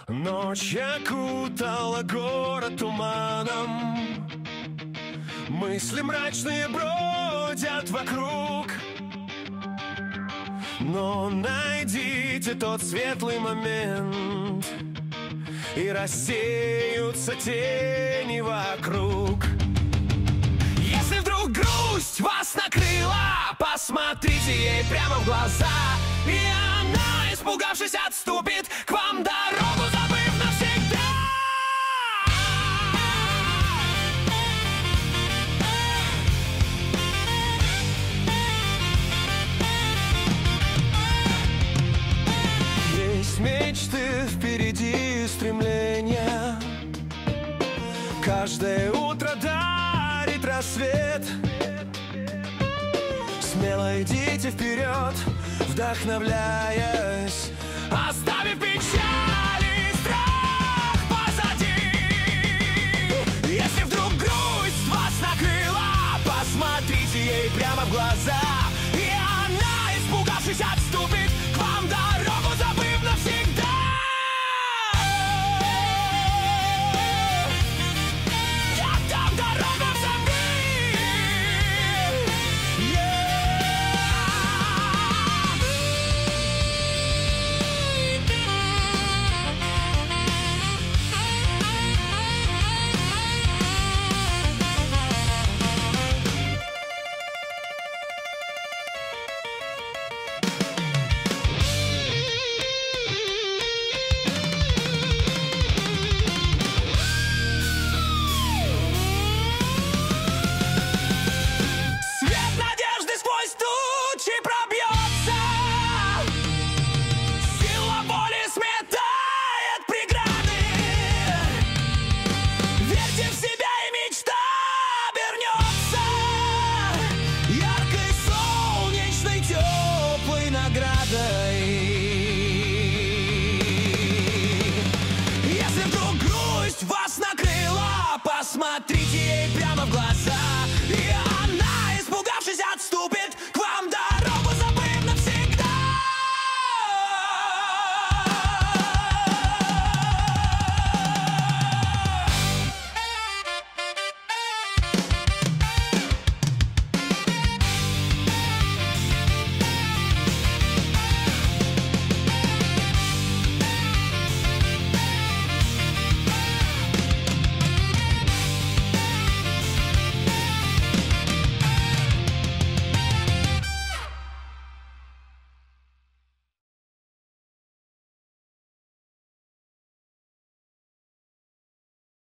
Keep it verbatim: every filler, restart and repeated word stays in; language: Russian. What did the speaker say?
Ночь окутала город туманом, мысли мрачные бродят вокруг. Но найдите тот светлый момент, и рассеются тени вокруг. Если вдруг грусть вас накрыла, посмотрите ей прямо в глаза, и она, испугавшись, отступит к вам дорогу, забыв навсегда. Есть мечты, впереди стремления, каждое утро дарит рассвет. Смело идите вперед, вдохновляясь, оставив печаль и страх позади. Если вдруг грусть вас накрыла, посмотрите ей прямо в глаза, и она, испугавшись, отступит к вам дорогу, забыв навсегда. Я дам дорогу забыть. Если вдруг грусть вас накрыла, посмотрите